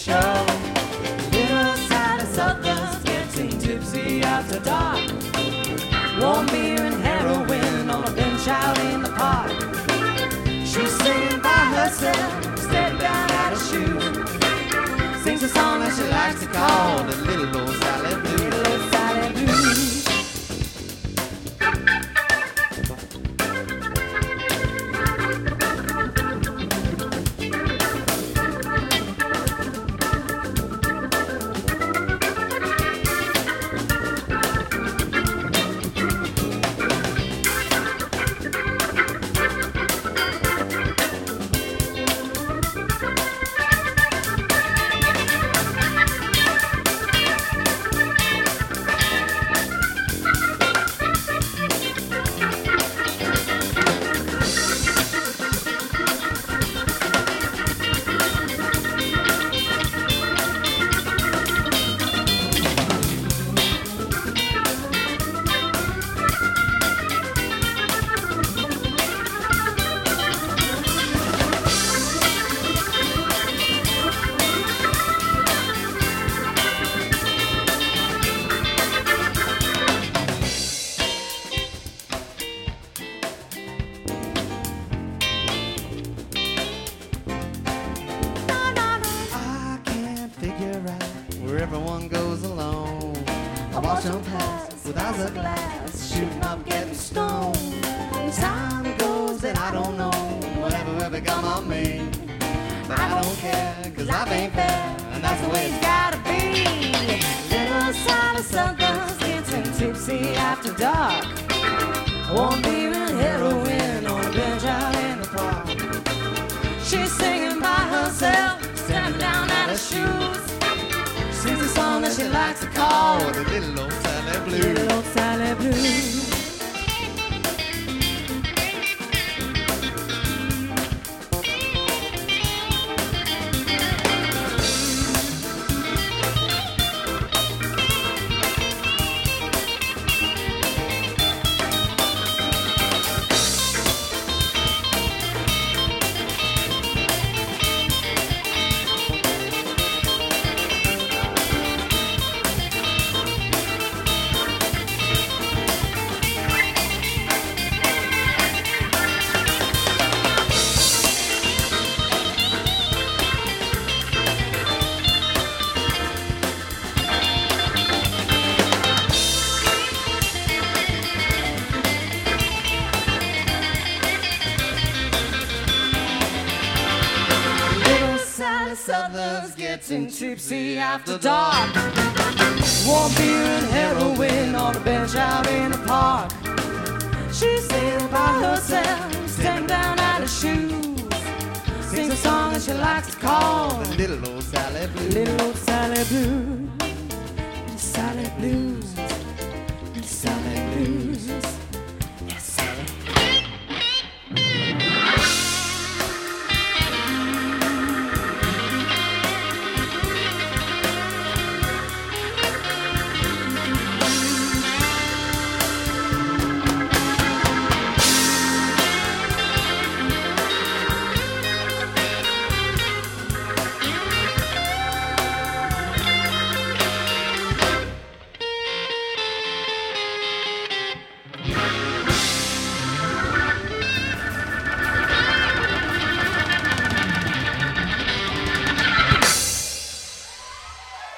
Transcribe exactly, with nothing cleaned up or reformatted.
show. Little Sally Southern's getting tipsy after dark. Warm beer and heroin on a bench out in the park. She's singing by herself, stepping down at a shoe. Sings a song that she likes to call the Little Old Sally Blues. Little Old Sally Blues. Where everyone goes alone. I watch them pass with eyes of glass, shooting up, getting stoned. And time goes and I don't know whatever ever got on me. But I don't care, cause life ain't fair, and that's the way it's gotta be. Little Sally Southern's getting tipsy after dark. Warm beer and heroin on a bench out in the park. She's singing by herself, standing down at her shoes. Sings a song that she likes to call the Little Old Sally Blues. Little Old Sally Blues. Southern's getting tipsy after dark. Warm beer and heroin on a bench out in the park. She's singing by herself, standing down at her shoes. Sings a song that she likes to call the Little Old Sally Blues. Little Old Sally Blues.